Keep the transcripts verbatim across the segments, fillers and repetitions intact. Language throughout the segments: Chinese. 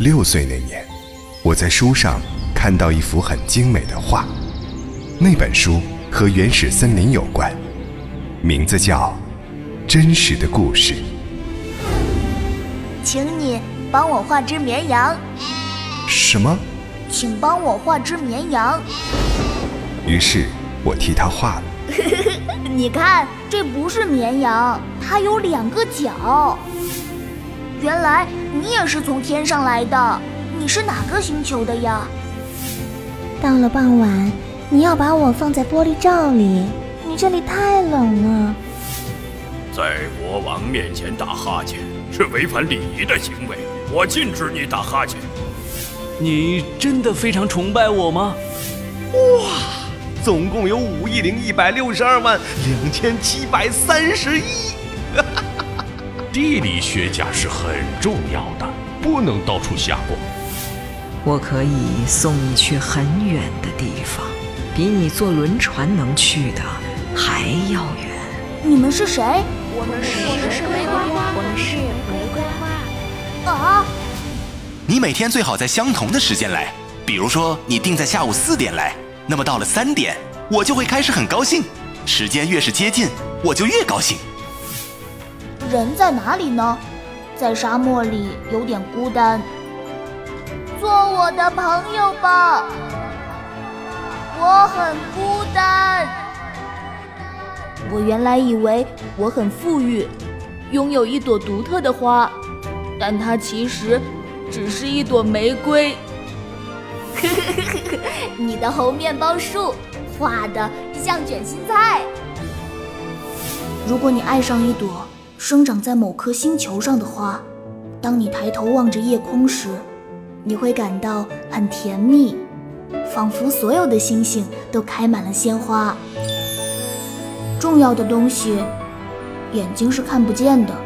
六岁那年，我在书上看到一幅很精美的画，那本书和原始森林有关，名字叫《真实的故事》。 请你帮我画只绵羊。 什么？ 请帮我画只绵羊。 于是我替他画了。 你看，这不是绵羊，它有两个角。原来你也是从天上来的，你是哪个星球的呀？ 到了傍晚，你要把我放在玻璃罩里，你这里太冷了。 在国王面前打哈欠是违反礼仪的行为，我禁止你打哈欠。 你真的非常崇拜我吗？ 哇，总共有五亿零一百六十二万两千七百三十一。 地理学家是很重要的，不能到处瞎逛。 我可以送你去很远的地方，比你坐轮船能去的还遥远。 你们是谁？ 我们是我们是玫瑰花， 我们是玫瑰花。 啊！ 你每天最好在相同的时间来，比如说你定在下午四点来，那么到了三点，我就会开始很高兴。时间越是接近，我就越高兴。 人在哪里呢？在沙漠里有点孤单。做我的朋友吧，我很孤单。我原来以为我很富裕，拥有一朵独特的花，但它其实只是一朵玫瑰。你的猴面包树画得像卷心菜。如果你爱上一朵生长在某颗星球上的花，当你抬头望着夜空时，你会感到很甜蜜，仿佛所有的星星都开满了鲜花。重要的东西，眼睛是看不见的。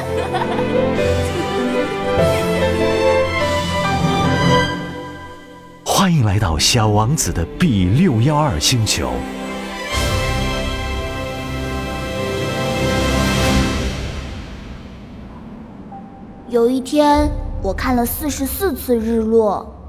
欢迎来到小王子的 B 六一二 星球。 有一天，我看了四十四次日落。